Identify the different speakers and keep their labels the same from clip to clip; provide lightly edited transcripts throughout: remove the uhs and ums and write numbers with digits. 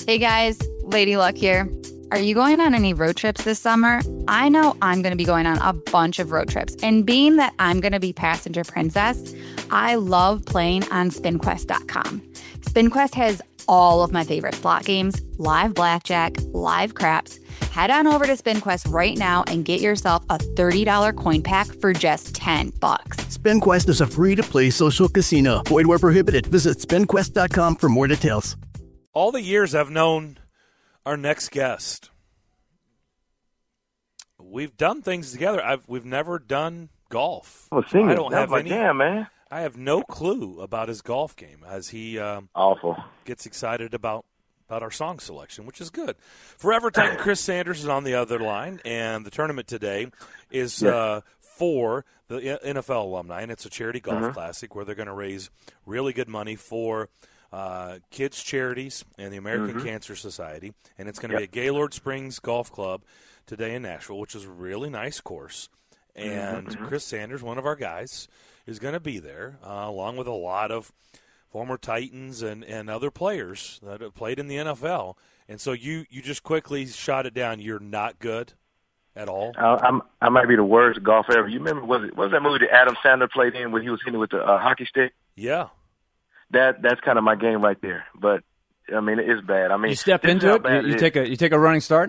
Speaker 1: Hey guys, Lady Luck here. Are you going on any road trips this summer? I know I'm going to be going on a bunch of road trips. And being that I'm going to be passenger princess, I love playing on SpinQuest.com. SpinQuest has all of my favorite slot games, live blackjack, live craps. Head on over to SpinQuest right now and get yourself a $30 coin pack for just $10.
Speaker 2: SpinQuest is a free-to-play social casino. Void where prohibited. Visit SpinQuest.com for more details.
Speaker 3: All the years I've known our next guest, we've done things together. We've never done golf.
Speaker 4: I don't have any. Damn, man.
Speaker 3: I have no clue about his golf game as he gets excited about our song selection, which is good. Forever Titan Chris Sanders is on the other line, and the tournament today is for the NFL alumni, and it's a charity golf classic where they're going to raise really good money for kids' charities and the American Cancer Society, and it's going to be at Gaylord Springs Golf Club today in Nashville, which is a really nice course. And Chris Sanders, one of our guys, is going to be there, along with a lot of former Titans and other players that have played in the NFL. And so you just quickly shot it down. You're not good at all?
Speaker 4: I might be the worst golfer ever. You remember, what was that movie that Adam Sandler played in when he was hitting with the hockey stick?
Speaker 3: Yeah.
Speaker 4: That's kind of my game right there. But, I mean, it's bad. I mean,
Speaker 5: you step into it? You take a running start?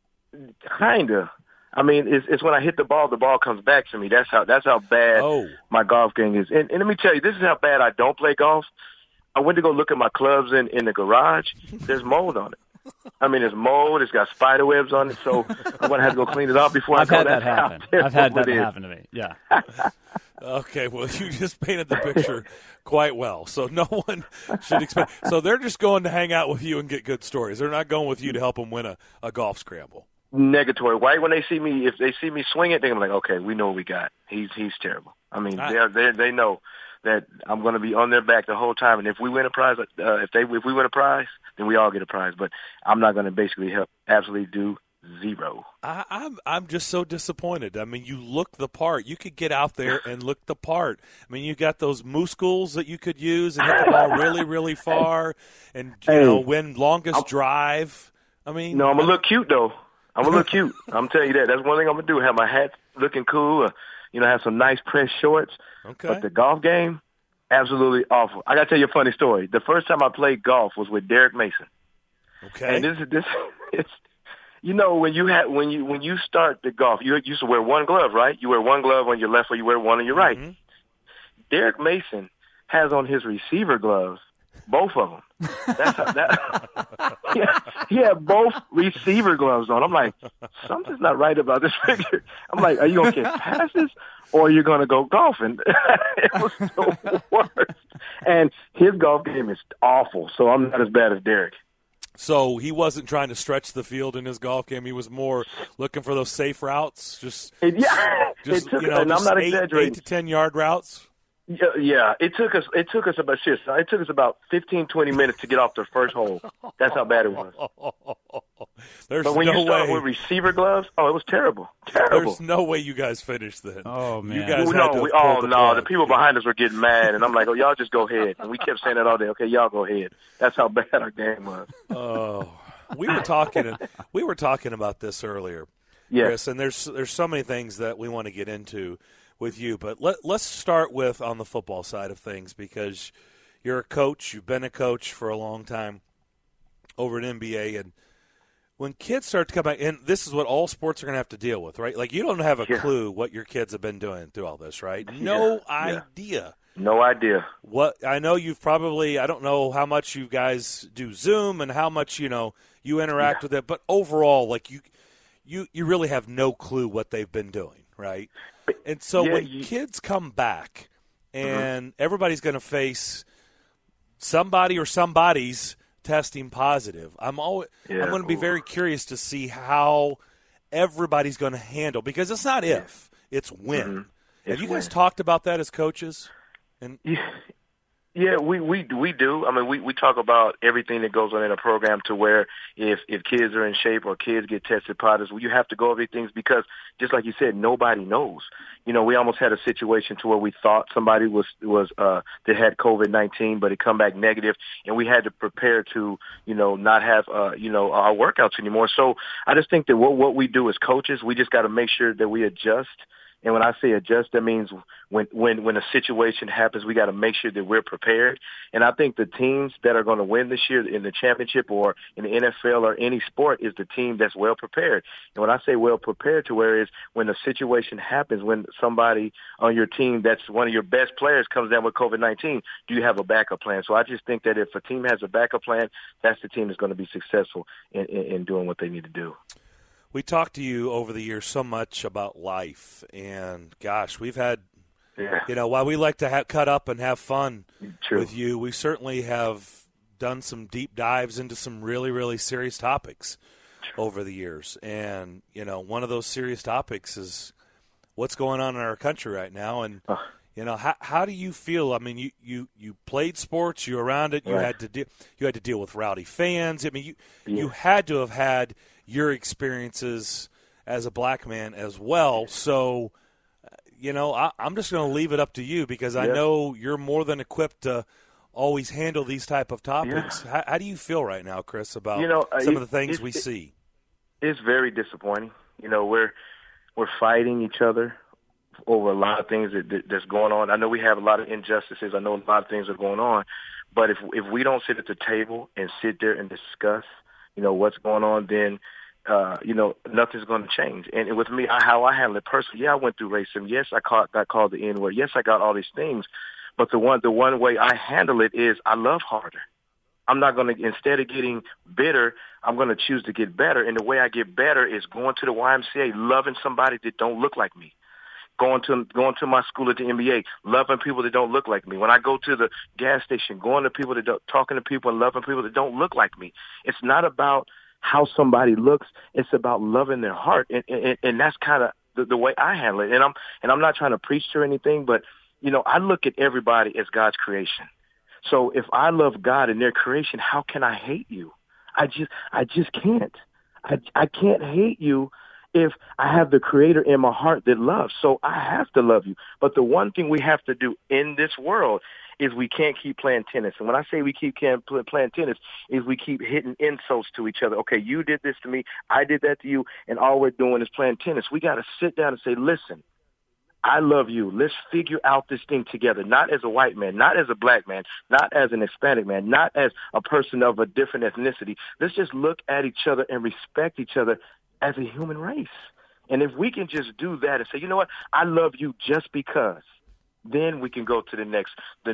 Speaker 4: Kind of. I mean, it's when I hit the ball comes back to me. That's how bad my golf game is. And let me tell you, this is how bad I don't play golf. I went to go look at my clubs in the garage. There's mold on it. I mean, there's mold. It's got spider webs on it. So I'm going to have to go clean it off before I go.
Speaker 5: I've had that happen to me. Yeah.
Speaker 3: Okay, well, you just painted the picture quite well. So no one should expect. So they're just going to hang out with you and get good stories. They're not going with you to help them win a golf scramble.
Speaker 4: Negatory. Right when they see me, if they see me swing it, they're like, okay, we know what we got. He's terrible. I mean, they know that I'm going to be on their back the whole time. And if we win a prize, if we win a prize, then we all get a prize. But I'm not going to basically help absolutely do zero.
Speaker 3: I'm just so disappointed. I mean, you look the part. You could get out there and look the part. I mean, you got those muscles that you could use and hit the ball really, really far, and win longest drive. I mean,
Speaker 4: no, I'm a little cute though. I'm a little cute. I'm telling you that. That's one thing I'm gonna do. Have my hat looking cool. Have some nice pressed shorts.
Speaker 3: Okay.
Speaker 4: But the golf game, absolutely awful. I gotta tell you a funny story. The first time I played golf was with Derek Mason.
Speaker 3: Okay.
Speaker 4: And it's when you start the golf, you used to wear one glove, right? You wear one glove on your left, or you wear one on your right.
Speaker 3: Mm-hmm.
Speaker 4: Derek Mason has on his receiver gloves both of them. That's how he had both receiver gloves on. I'm like, something's not right about this picture. I'm like, are you going to catch passes or are you going to go golfing? It was the worst. And his golf game is awful, so I'm not as bad as Derek.
Speaker 3: So he wasn't trying to stretch the field in his golf game. He was more looking for those safe routes,
Speaker 4: and I'm not exaggerating.
Speaker 3: 8 to 10 yard routes.
Speaker 4: Yeah. It took us about 15, 20 minutes to get off the first hole. That's how bad it was. But when you start with receiver gloves, it was terrible. Terrible.
Speaker 3: There's no way you guys finished then.
Speaker 5: Oh man.
Speaker 3: You guys
Speaker 4: the people behind us were getting mad, and I'm like, y'all just go ahead. And we kept saying that all day. Okay, y'all go ahead. That's how bad our game was.
Speaker 3: Oh, we were talking about this earlier, Chris, and there's so many things that we want to get into with you, but let's start with on the football side of things, because you're a coach. You've been a coach for a long time over at NBA, and when kids start to come back, and this is what all sports are going to have to deal with, right? Like, you don't have a clue what your kids have been doing through all this, right? No idea.
Speaker 4: No idea.
Speaker 3: What I know, you've probably, I don't know how much you guys do Zoom and how much you interact with it, but overall, like you really have no clue what they've been doing, right? And so when kids come back and everybody's going to face somebody or somebody's testing positive, I'm going to be very curious to see how everybody's going to handle, because it's not if, it's when. Have you guys talked about that as coaches? And
Speaker 4: Yeah, we do. I mean, we talk about everything that goes on in a program to where if kids are in shape or kids get tested positive, you have to go over these things because, just like you said, nobody knows. You know, we almost had a situation to where we thought somebody was that had COVID-19, but it come back negative, and we had to prepare to, not have our workouts anymore. So I just think that what we do as coaches, we just got to make sure that we adjust. And when I say adjust, that means when a situation happens, we got to make sure that we're prepared. And I think the teams that are going to win this year in the championship or in the NFL or any sport is the team that's well prepared. And when I say well prepared, to where is when a situation happens, when somebody on your team that's one of your best players comes down with COVID-19, do you have a backup plan? So I just think that if a team has a backup plan, that's the team that's going to be successful in doing what they need to do.
Speaker 3: We talked to you over the years so much about life, and gosh, we've had, while we like to cut up and have fun with you, we certainly have done some deep dives into some really, really serious topics over the years. And, one of those serious topics is what's going on in our country right now. And, how do you feel? I mean, you played sports, you were around it, you had to deal with rowdy fans. I mean, you had to have had your experiences as a black man as well. So, I'm just going to leave it up to you because I know you're more than equipped to always handle these type of topics. Yeah. How do you feel right now, Chris, about some of the things we see?
Speaker 4: It's very disappointing. We're fighting each other over a lot of things that's going on. I know we have a lot of injustices. I know a lot of things are going on. But if we don't sit at the table and sit there and discuss, what's going on, then nothing's going to change. And with me, how I handle it personally, I went through racism. Yes, I got called the N-word. Yes, I got all these things. But the one way I handle it is I love harder. I'm not going to, instead of getting bitter, I'm going to choose to get better. And the way I get better is going to the YMCA, loving somebody that don't look like me. Going to my school at the NBA, loving people that don't look like me. When I go to the gas station, going to people talking to people and loving people that don't look like me. It's not about how somebody looks. It's about loving their heart, and that's kind of the way I handle it. And I'm not trying to preach or anything, but I look at everybody as God's creation. So if I love God and their creation, how can I hate you? I just can't. I can't hate you if I have the Creator in my heart that loves. So I have to love you. But the one thing we have to do in this world is we can't keep playing tennis. And when I say we keep playing tennis, is we keep hitting insults to each other. Okay, you did this to me, I did that to you, and all we're doing is playing tennis. We got to sit down and say, listen, I love you. Let's figure out this thing together, not as a white man, not as a black man, not as an Hispanic man, not as a person of a different ethnicity. Let's just look at each other and respect each other as a human race. And if we can just do that and say, you know what, I love you just because, then we can go to the next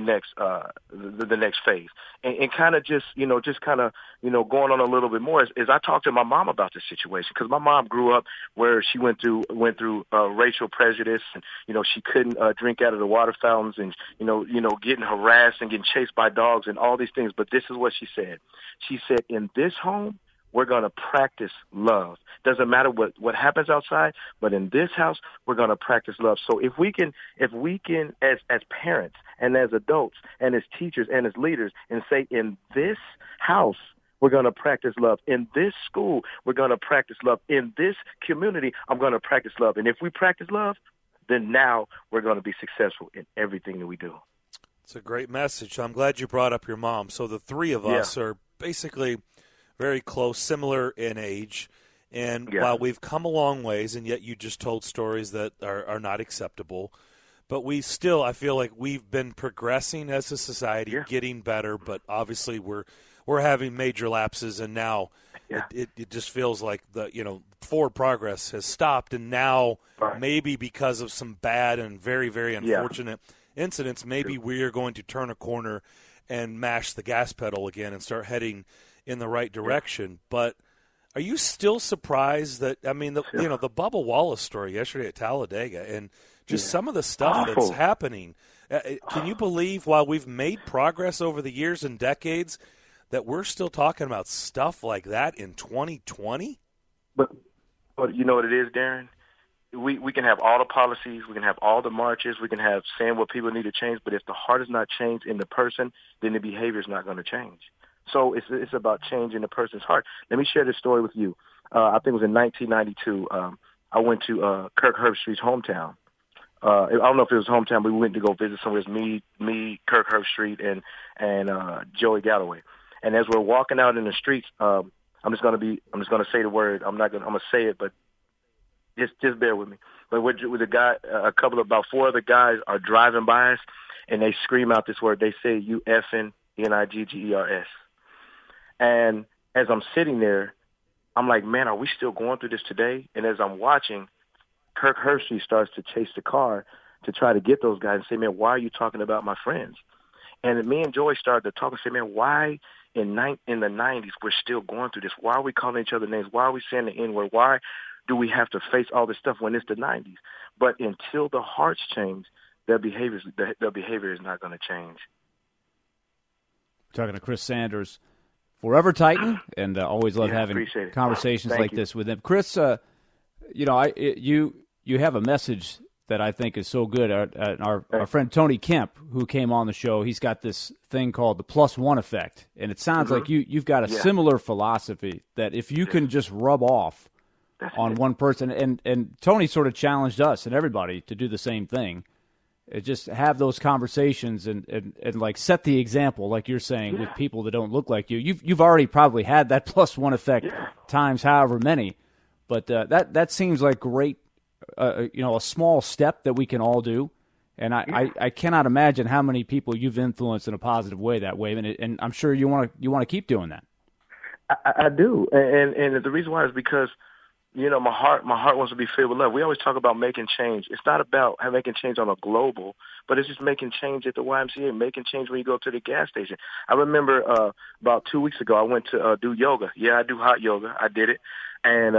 Speaker 4: phase. And kind of just going on a little bit more is I talked to my mom about this situation, because my mom grew up where she went through racial prejudice, and she couldn't drink out of the water fountains, and getting harassed and getting chased by dogs and all these things. But this is what she said. She said, in this home, we're going to practice love. Doesn't matter what happens outside, but in this house, we're going to practice love. So if we can, as parents and as adults and as teachers and as leaders, and say, in this house, we're going to practice love. In this school, we're going to practice love. In this community, I'm going to practice love. And if we practice love, then now we're going to be successful in everything that we do.
Speaker 3: It's a great message. I'm glad you brought up your mom. So the three of us are basically very close, similar in age. And while we've come a long ways, and yet you just told stories that are not acceptable, but we still, I feel like we've been progressing as a society, getting better, but obviously we're having major lapses, and now it just feels like the forward progress has stopped, and now maybe because of some bad and very, very unfortunate incidents, maybe we are going to turn a corner and mash the gas pedal again and start heading in the right direction. But are you still surprised that, the Bubba Wallace story yesterday at Talladega, and just some of the stuff that's happening? Can you believe, while we've made progress over the years and decades, that we're still talking about stuff like that in 2020?
Speaker 4: But you know what it is, Darren? we can have all the policies, we can have all the marches, we can have saying what people need to change, but if the heart is not changed in the person, then the behavior is not going to change. So it's about changing the person's heart. Let me share this story with you. I think it was in 1992. I went to Kirk Herbstreit's hometown. I don't know if it was hometown, but we went to go visit somewhere. It was me, Kirk Herbstreit, and Joey Galloway. And as we're walking out in the streets, I'm just gonna say the word. I'm gonna say it, but just bear with me. But with a guy, about 4 other guys are driving by us, and they scream out this word. They say, "You effing Niggers." And as I'm sitting there, I'm like, man, are we still going through this today? And as I'm watching, Kirk Herbstreit starts to chase the car to try to get those guys and say, man, why are you talking about my friends? And me and Joey started to talk and say, man, why in the 90s we're still going through this? Why are we calling each other names? Why are we saying the N-word? Why do we have to face all this stuff when it's the 90s? But until the hearts change, their behavior is not going to change.
Speaker 5: Talking to Chris Sanders, forever Titan, and always love having conversations like this with him. Chris, you have a message that I think is so good. Our friend Tony Kemp, who came on the show, he's got this thing called the +1 effect, and it sounds like you've got a similar philosophy that if you can just rub off on one person, and Tony sort of challenged us and everybody to do the same thing. Just have those conversations and like set the example, like you're saying, with people that don't look like you. You've already probably had that +1 effect times however many, but that seems like great, a small step that we can all do. And I cannot imagine how many people you've influenced in a positive way that way, and I'm sure you want to keep doing that.
Speaker 4: I do, and the reason why is because, my heart wants to be filled with love. We always talk about making change. It's not about making change on a global, but it's just making change at the YMCA, making change when you go to the gas station. I remember about 2 weeks ago, I went to do yoga. Yeah, I do hot yoga. I did it. And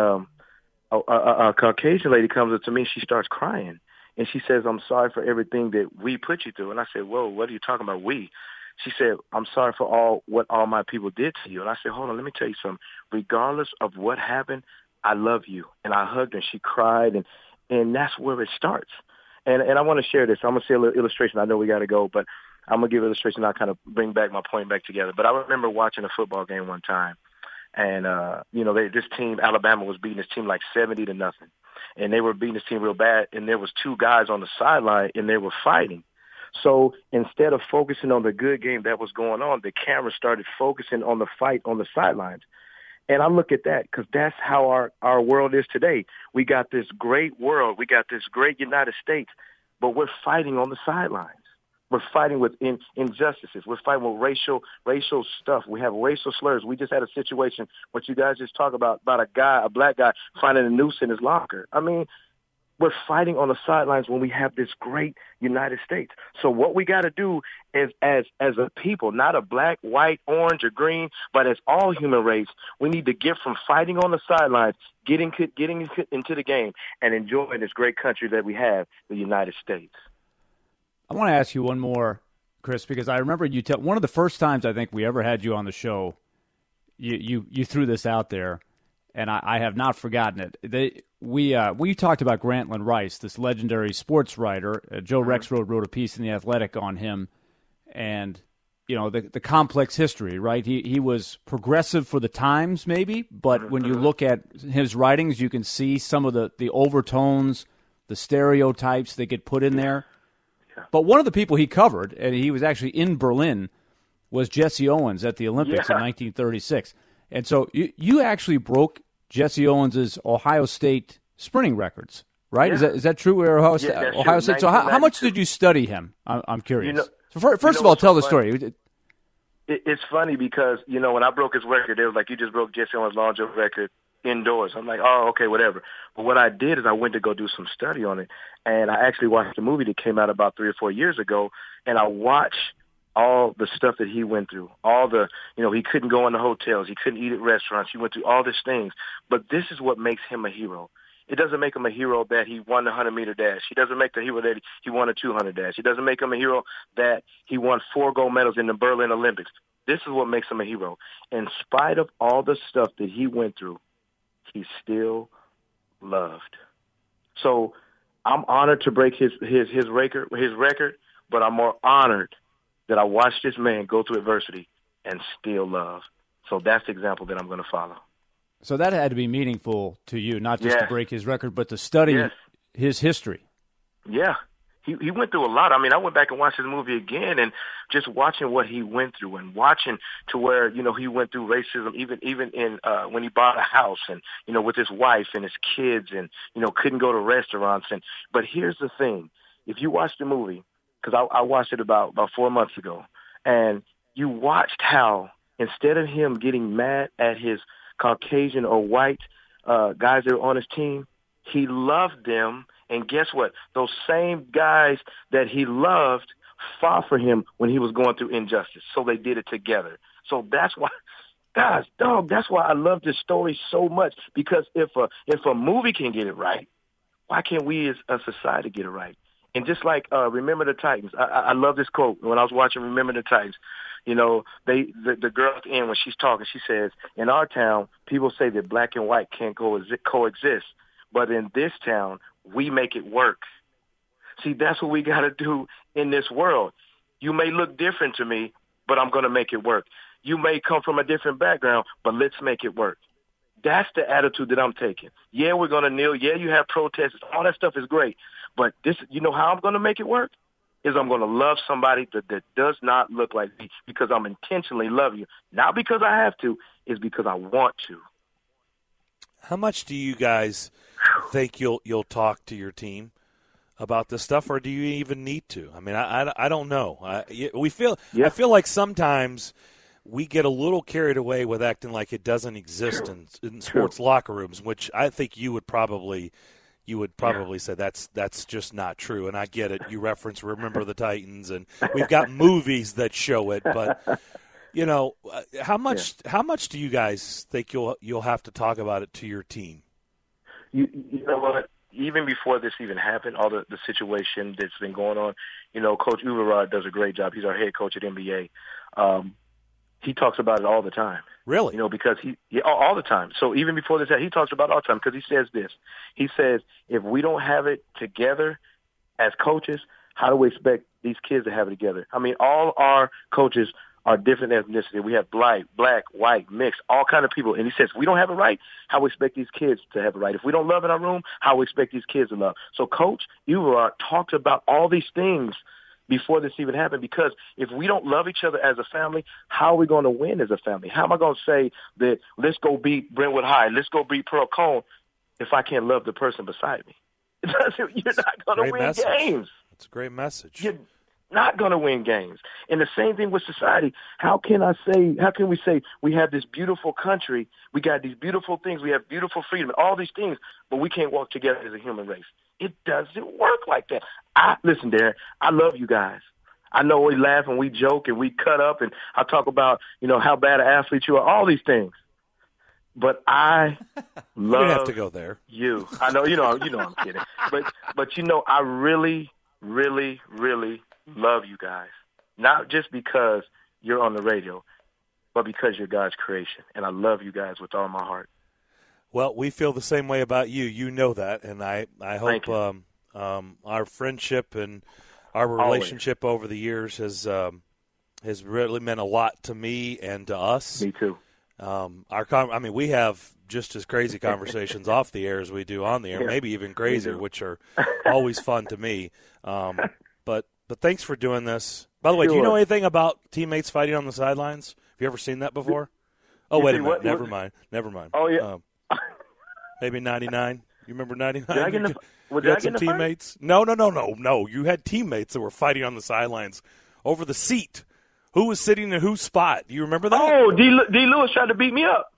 Speaker 4: a Caucasian lady comes up to me. She starts crying. And she says, "I'm sorry for everything that we put you through." And I said, "Whoa, what are you talking about, we?" She said, "I'm sorry for what all my people did to you." And I said, "Hold on, let me tell you something. Regardless of what happened, I love you." And I hugged her, and she cried, and that's where it starts. And I want to share this. I'm going to say a little illustration. I know we got to go, but I'm going to give an illustration. I'll kind of bring back my point back together. But I remember watching a football game one time, and, this team, Alabama, was beating this team like 70-0. And they were beating this team real bad, and there was 2 guys on the sideline, and they were fighting. So instead of focusing on the good game that was going on, the camera started focusing on the fight on the sidelines. And I look at that because that's how our world is today. We got this great world. We got this great United States, but we're fighting on the sidelines. We're fighting with injustices. We're fighting with racial stuff. We have racial slurs. We just had a situation, what you guys just talked about a black guy finding a noose in his locker. I mean, we're fighting on the sidelines when we have this great United States. So what we got to do is, as a people, not a black, white, orange, or green, but as all human race, we need to get from fighting on the sidelines, getting into the game, and enjoying this great country that we have, the United States.
Speaker 5: I want to ask you one more, Chris, because I remember you one of the first times I think we ever had you on the show, you threw this out there, and I have not forgotten it. We talked about Grantland Rice, this legendary sports writer. Joe Rexroad wrote a piece in The Athletic on him, and the complex history, right? He was progressive for the times, maybe, but when you look at his writings, you can see some of the overtones, the stereotypes that get put in there. But one of the people he covered, and he was actually in Berlin, was Jesse Owens at the Olympics in 1936. And so you actually broke Jesse Owens' Ohio State sprinting records, right?
Speaker 4: Yeah.
Speaker 5: Is that true? Ohio State. So how much did you study him? I'm curious. First of all, tell the story.
Speaker 4: It's funny because, when I broke his record, they was like, "You just broke Jesse Owens' long jump record indoors." I'm like, "Oh, okay, whatever." But what I did is I went to go do some study on it, and I actually watched a movie that came out about 3 or 4 years ago, and I watched all the stuff that he went through, all the, he couldn't go into hotels, he couldn't eat at restaurants, he went through all these things. But this is what makes him a hero. It doesn't make him a hero that he won the 100-meter dash. He doesn't make the hero that he won a 200 dash. It doesn't make him a hero that he won 4 gold medals in the Berlin Olympics. This is what makes him a hero. In spite of all the stuff that he went through, he's still loved. So I'm honored to break his record, but I'm more honored that I watched this man go through adversity and still love. So that's the example that I'm going to follow.
Speaker 5: So that had to be meaningful to you, not just to break his record, but to study his history.
Speaker 4: Yeah. He went through a lot. I mean, I went back and watched his movie again, and just watching what he went through, and watching to where, you know, he went through racism even in when he bought a house, and, you know, with his wife and his kids, and, you know, couldn't go to restaurants. But here's the thing. If you watch the movie, because I watched it about 4 months ago, and you watched how instead of him getting mad at his Caucasian or white guys that were on his team, he loved them. And guess what? Those same guys that he loved fought for him when he was going through injustice. So they did it together. So that's why, guys, that's why I love this story so much. Because if a movie can get it right, why can't we as a society get it right? And just like Remember the Titans, I love this quote. When I was watching Remember the Titans, you know, the girl at the end, when she's talking, she says, in our town, people say that black and white can't coexist. But in this town, we make it work. See, that's what we got to do in this world. You may look different to me, but I'm going to make it work. You may come from a different background, but let's make it work. That's the attitude that I'm taking. Yeah, we're going to kneel. Yeah, you have protests. All that stuff is great. But this, you know how I'm going to make it work? Is I'm going to love somebody that does not look like me, because I'm intentionally loving you. Not because I have to, it's because I want to.
Speaker 3: How much do you guys think you'll talk to your team about this stuff, or do you even need to? I mean, I don't know. I feel like sometimes we get a little carried away with acting like it doesn't exist in sports locker rooms, which I think you would probably say that's just not true. And I get it. You reference Remember the Titans, and we've got movies that show it, but. You know, how much do you guys think you'll have to talk about it to your team?
Speaker 4: You know what? Even before this even happened, all the situation that's been going on, you know, Coach Uverrod does a great job. He's our head coach at NBA. He talks about it all the time.
Speaker 3: Really?
Speaker 4: You know, because all the time. So even before this, he talks about it all the time, because he says this. He says, if we don't have it together as coaches, how do we expect these kids to have it together? I mean, all our coaches are different ethnicity. We have black, white, mixed, all kind of people. And he says, we don't have it right, how we expect these kids to have it right. If we don't love in our room, how we expect these kids to love. So Coach Uverrod talked about all these things before this even happened, because if we don't love each other as a family, how are we going to win as a family? How am I going to say that let's go beat Brentwood High, let's go beat Pearl Cone, if I can't love the person beside me? You're not going to win games.
Speaker 3: It's a great message.
Speaker 4: You're not going to win games. And the same thing with society. How can we say we have this beautiful country, we got these beautiful things, we have beautiful freedom, all these things, but we can't work together as a human race? It doesn't work like that. Listen, Darren, I love you guys. I know we laugh and we joke and we cut up, and I talk about, you know, how bad an athlete you are, all these things. But I love
Speaker 3: you have to go there.
Speaker 4: You. I know, you know I'm kidding. But you know, I really, really, really love you guys. Not just because you're on the radio, but because you're God's creation. And I love you guys with all my heart.
Speaker 3: Well, we feel the same way about you. You know that, and I hope our friendship and our relationship over the years has really meant a lot to me and to us.
Speaker 4: Me too.
Speaker 3: We have just as crazy conversations off the air as we do on the air, maybe even crazier, which are always fun to me. But thanks for doing this. By the way, do you know anything about teammates fighting on the sidelines? Have you ever seen that before? Oh, wait a minute. Never mind.
Speaker 4: Oh, yeah.
Speaker 3: Maybe 99. You remember 99?
Speaker 4: Did I get
Speaker 3: you had some teammates? No. You had teammates that were fighting on the sidelines over the seat. Who was sitting in whose spot? Do you remember that?
Speaker 4: Oh, D. Lewis tried to beat me up.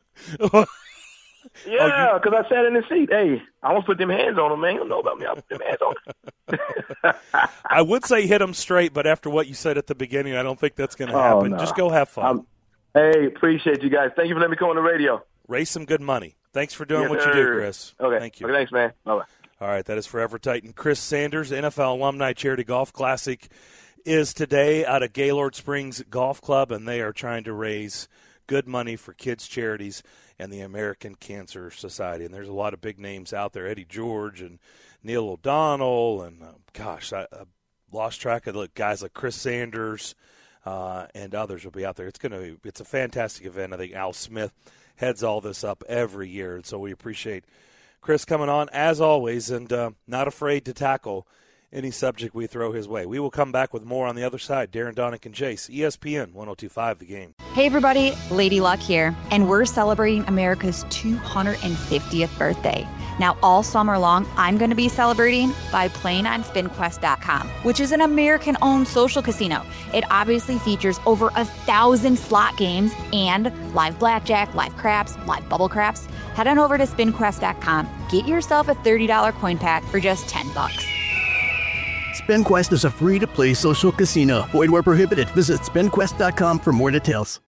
Speaker 4: Yeah, because I sat in the seat. Hey, I won't put them hands on him, man. You don't know about me. I'll put them hands on him.
Speaker 3: I would say hit him straight, but after what you said at the beginning, I don't think that's going to happen. No. Just go have fun.
Speaker 4: Hey, appreciate you guys. Thank you for letting me come on the radio.
Speaker 3: Raise some good money. Thanks for doing what you do, Chris.
Speaker 4: Okay.
Speaker 3: Thank you.
Speaker 4: Okay, thanks, man. Bye-bye.
Speaker 3: All right, that is Forever Titan Chris Sanders. NFL Alumni Charity Golf Classic is today out of Gaylord Springs Golf Club, and they are trying to raise good money for kids' charities and the American Cancer Society. And there's a lot of big names out there, Eddie George and Neil O'Donnell, and I lost track of the guys like Chris Sanders and others will be out there. It's a fantastic event. I think Al Smith heads all this up every year, and so we appreciate Chris coming on as always, and not afraid to tackle any subject we throw his way. We will come back with more on the other side. Darren Donick and Jace, ESPN 102.5 The Game.
Speaker 1: Hey everybody, Lady Luck here, and we're celebrating America's 250th birthday. Now, all summer long, I'm going to be celebrating by playing on SpinQuest.com, which is an American-owned social casino. It obviously features over 1,000 slot games and live blackjack, live craps, live bubble craps. Head on over to SpinQuest.com. Get yourself a $30 coin pack for just $10.
Speaker 2: SpinQuest is a free-to-play social casino. Void where prohibited. Visit SpinQuest.com for more details.